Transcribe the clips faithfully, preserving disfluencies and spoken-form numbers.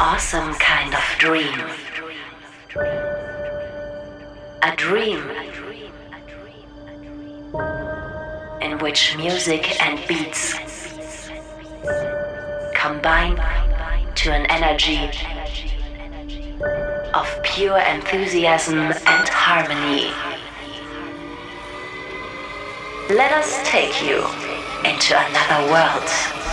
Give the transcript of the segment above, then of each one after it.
awesome kind of dream. A dream in which music and beats combine to an energy of pure enthusiasm and harmony. Let us take you into another world.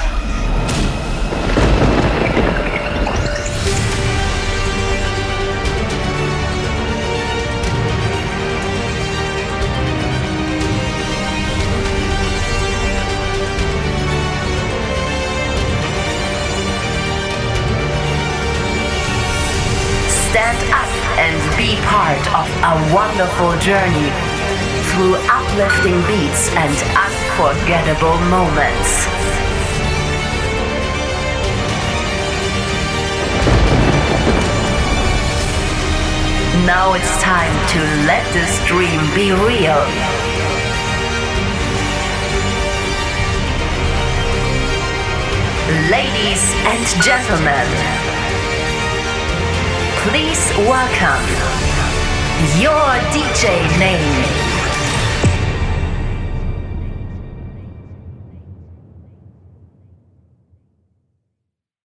Stand up and be part of a wonderful journey through uplifting beats and unforgettable moments. Now it's time to let this dream be real. Ladies and gentlemen, please welcome your D J name.